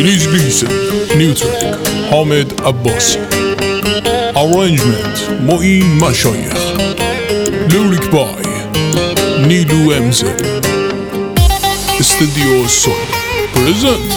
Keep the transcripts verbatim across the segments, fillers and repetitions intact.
Please listen, new track, Hamid Abbasi. Arrangement, Moin Mashayekh. Lyric by Nilu M Z. Studio Soul. Present.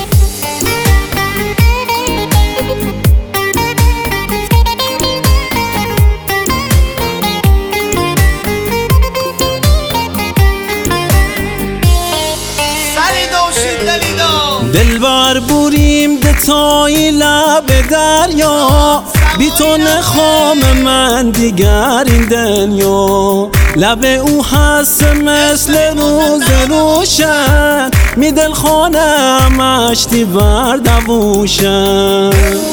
دلبر بوریم دتای لب دریا، بی تو نخوام من دیگر این دنیا. لب او هست مثل روز روشن، می دل خانه مشتی بر دووشن.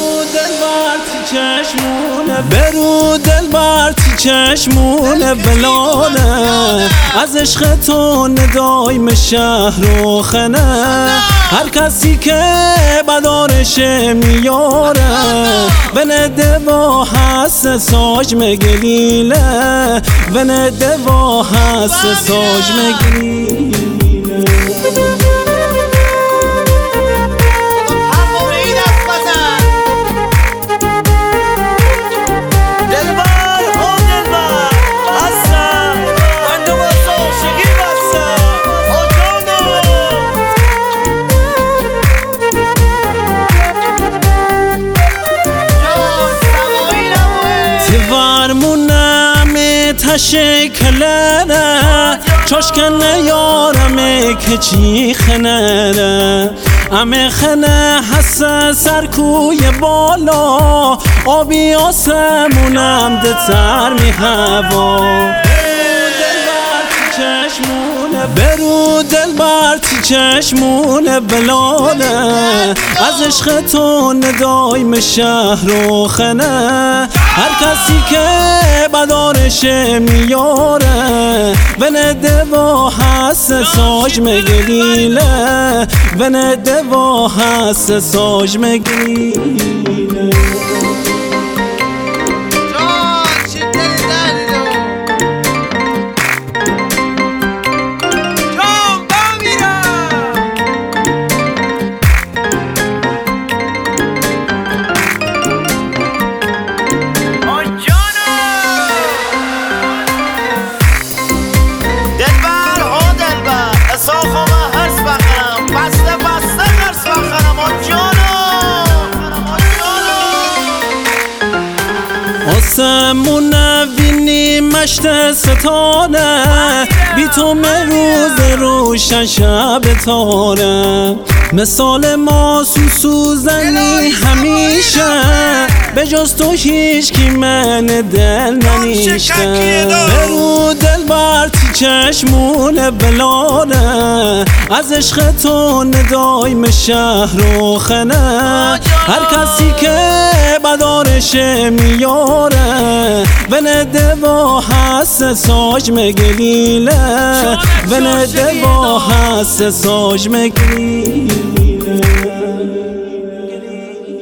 برو دلبر تی چشمونه بلاله، از عشق تو ندایم شهر و خنه. هر کسی که بدارشه میاره، به نده با حس ساج مگلیله، به نده با حس ساج مگلیله. تشکلره چاشکنه یارمه که چی خنره، امه خنه حس سرکوی بالا، آبی آسمونم دتر می هوا. برو دلبر تی چشمونه بلاله، از عشق تو ندایم شهر و خنه. هر کسی که بدارشه میاره، به نده با حس ساج مگلیله، به نده با حس ساج مگلیله. آسمون نبینی مشت ستاره، بی تو روز روشن شب تاره. مثال ما سوزنی همیشه، به جز تو هیچ کی من دل ننیشته. برو دلبر تی چشمونه بلاله، از عشق تو ندایم شهر و خنه. هر کسی که بدارشه میاره، به نده با حس ساج مگلیله، به نده با حس ساج مگلیله.